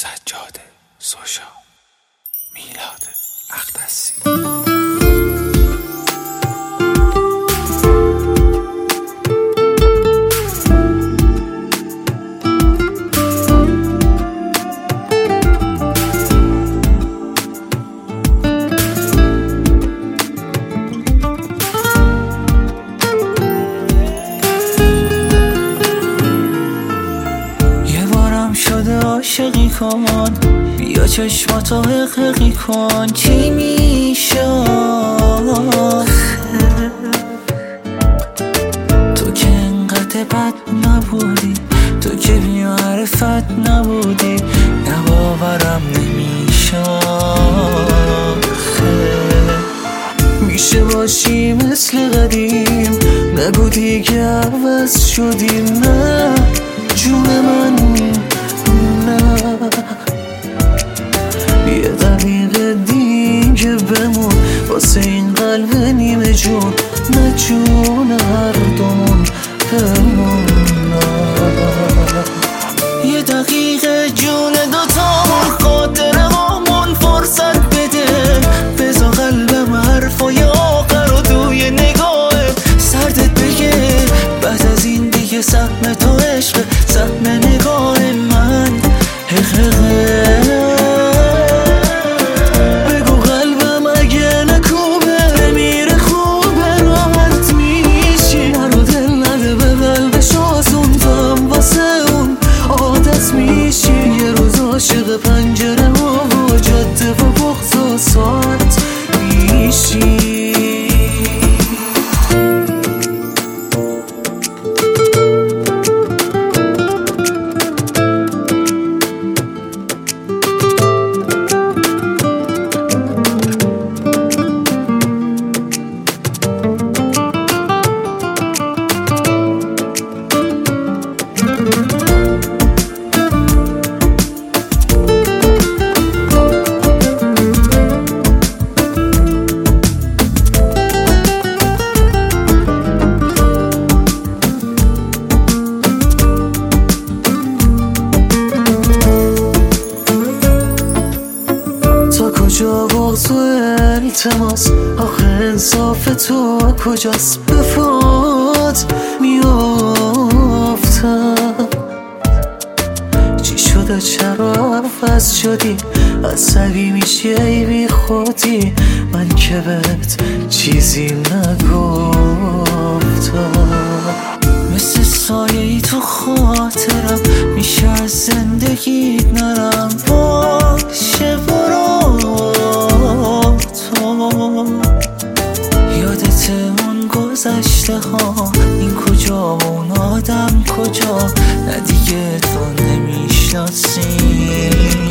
سجاد سوشا، میلاد اقدسی. عاشقی کن، بیا چشماتو حقیقی کن. چی میشه تو که انقدر بد نبودی، تو که بی‌معرفت نبودی، نباورم نمیشه. میشه باشی مثل قدیم، نبودی که عوض شدیم. نه جون من، یه دقیقه دیگه بمون واسه این قلب نیمه جون. نه جون هر دومون بمون. یه دقیقه جون دوتامون، خاطره هامون فرصت بده. بذار قلبم حرفای آخر رو توی نگاه سردت بگه. بعد از این دیگه سهم تو عشق، سهم نگاه من بگو قلبم اگه نکوبه میره خوبه، راحت میشی. نرو دل نده به قلبش آسون، تو هم واسه اون عادت میشی. یه روز عاشق پنجره ها و جاده و بغض و ساعت میشی. کجا بغض و التماس، آخه انصاف تو کجاست؟ به فات میافتم. چی شده چرا عوض شدی؟ عصبی میشی ای بی خودی. من که بهت چیزی نگفتم. مثل سایه ای تو خاطرم، میشه از زندگیت نرم. باشه برو تو، یادت اون گذشته ها، این کجا و اون آدم کجا؟ نه دیگه تو نمیشناسی.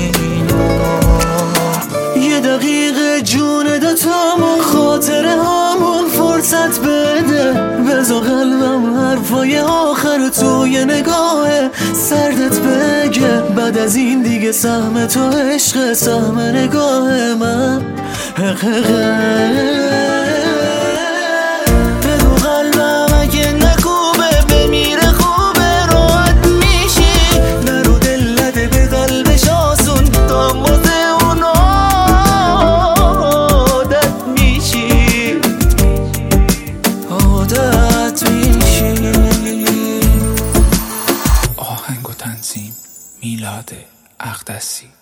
یه دقیقه جون دوتامون، خاطره هامون فرصت بده. بذار قلبم حرفای آخر توی نگاه سردت بگه. بعد از این دیگه سهم تو عشق، سهم نگاه من بگو قلبم اگه نکوبه بمیره خوبه، راحت میشی. نرو دل نده به قلبش آسون، تا موزه اون عادت میشی. عادت میشی. آهنگ و تنظیم میلاد اقدسی.